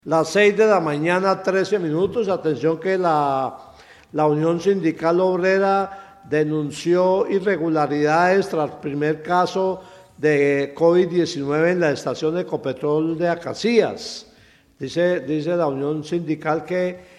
Las 6 de la mañana, 13 minutos. Atención que la Unión Sindical Obrera denunció irregularidades tras primer caso de COVID-19 en la estación de Ecopetrol de Acacías. Dice la Unión Sindical que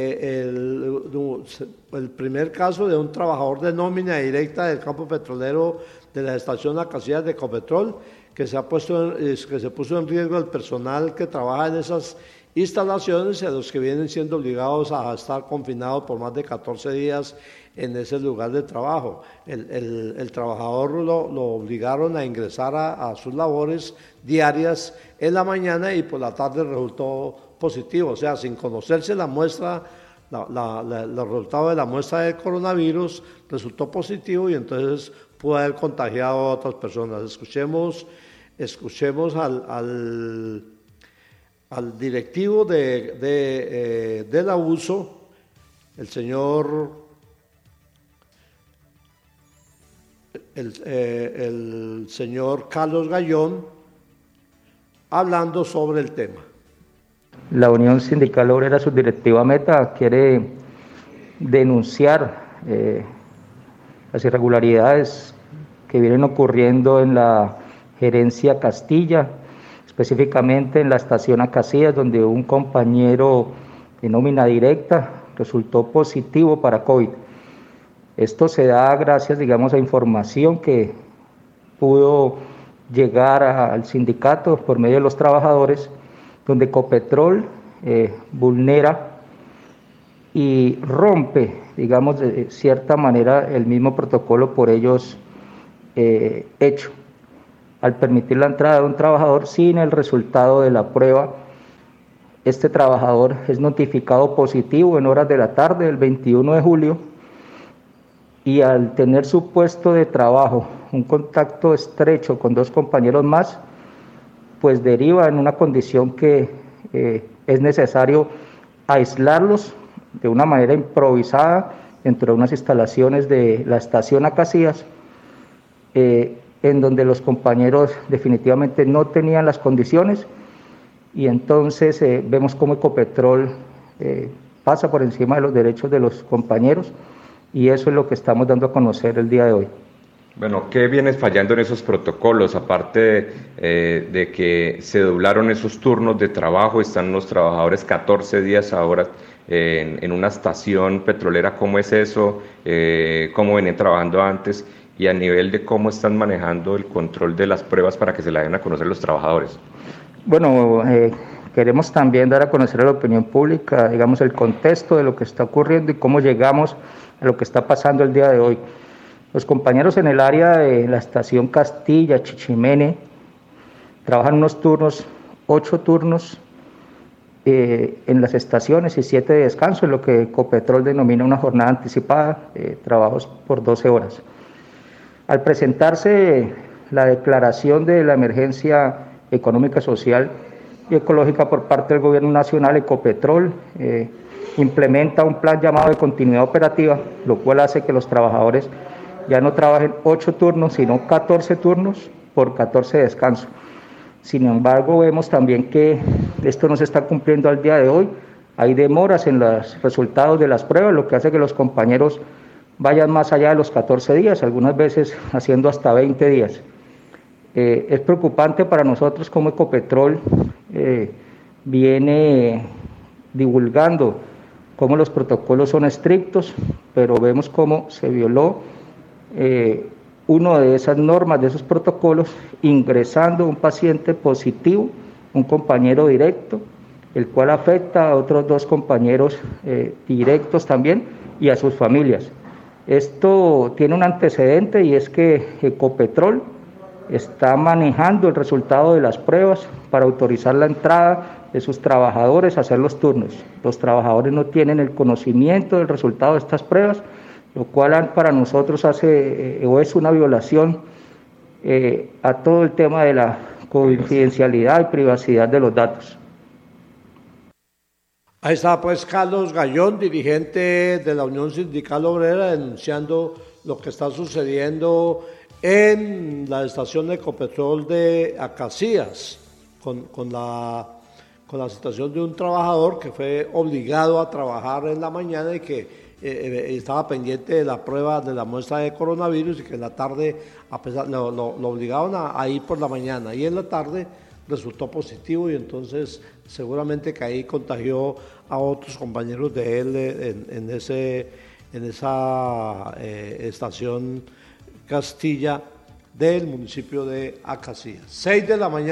el primer caso de un trabajador de nómina directa del campo petrolero de la estación Acacías de Ecopetrol, que se puso en riesgo el personal que trabaja en esas instalaciones y a los que vienen siendo obligados a estar confinados por más de 14 días en ese lugar de trabajo. El trabajador lo obligaron a ingresar a sus labores diarias en la mañana y por la tarde resultó positivo, o sea, sin conocerse la muestra, el resultado de la muestra de coronavirus resultó positivo y entonces pudo haber contagiado a otras personas. Escuchemos al directivo del abuso, el señor Carlos Gallón, hablando sobre el tema. La Unión Sindical Obrera Subdirectiva Meta quiere denunciar las irregularidades que vienen ocurriendo en la gerencia Castilla, específicamente en la estación Acacías, donde un compañero de nómina directa resultó positivo para COVID. Esto se da gracias, a información que pudo llegar al sindicato por medio de los trabajadores, donde Ecopetrol vulnera y rompe, de cierta manera, el mismo protocolo por ellos hecho, al permitir la entrada de un trabajador sin el resultado de la prueba. Este trabajador es notificado positivo en horas de la tarde del 21 de julio y al tener su puesto de trabajo un contacto estrecho con dos compañeros más, pues deriva en una condición que es necesario aislarlos de una manera improvisada dentro de unas instalaciones de la estación Acacías, en donde los compañeros definitivamente no tenían las condiciones y entonces vemos cómo Ecopetrol pasa por encima de los derechos de los compañeros y eso es lo que estamos dando a conocer el día de hoy. Bueno, ¿qué viene fallando en esos protocolos? Aparte de que se doblaron esos turnos de trabajo, están los trabajadores 14 días ahora en una estación petrolera. ¿Cómo es eso? ¿Cómo venían trabajando antes? Y a nivel de cómo están manejando el control de las pruebas para que se la den a conocer los trabajadores. Bueno, queremos también dar a conocer a la opinión pública, el contexto de lo que está ocurriendo y cómo llegamos a lo que está pasando el día de hoy. Los compañeros en el área de la estación Castilla, Chichimene, trabajan unos turnos, 8 turnos en las estaciones y 7 de descanso, en lo que Ecopetrol denomina una jornada anticipada, trabajos por 12 horas. Al presentarse la declaración de la emergencia económica, social y ecológica por parte del Gobierno Nacional, Ecopetrol implementa un plan llamado de continuidad operativa, lo cual hace que los trabajadores ya no trabajen 8 turnos, sino 14 turnos por 14 de descanso. Sin embargo, vemos también que esto no se está cumpliendo al día de hoy. Hay demoras en los resultados de las pruebas, lo que hace que los compañeros vayan más allá de los 14 días, algunas veces haciendo hasta 20 días. Es preocupante para nosotros como Ecopetrol viene divulgando cómo los protocolos son estrictos, pero vemos cómo se violó una de esas normas, de esos protocolos, ingresando un paciente positivo, un compañero directo, el cual afecta a otros 2 compañeros directos también y a sus familias. Esto tiene un antecedente y es que Ecopetrol está manejando el resultado de las pruebas para autorizar la entrada de sus trabajadores a hacer los turnos. Los trabajadores no tienen el conocimiento del resultado de estas pruebas, lo cual para nosotros es una violación a todo el tema de la confidencialidad y privacidad de los datos. Ahí está pues Carlos Gallón, dirigente de la Unión Sindical Obrera, denunciando lo que está sucediendo en la estación de Ecopetrol de Acacías con con la situación de un trabajador que fue obligado a trabajar en la mañana y que estaba pendiente de la prueba de la muestra de coronavirus y que en la tarde lo obligaron a ir por la mañana y en la tarde resultó positivo y entonces seguramente que ahí contagió a otros compañeros de él en esa estación Castilla del municipio de Acacías. 6 de la mañana.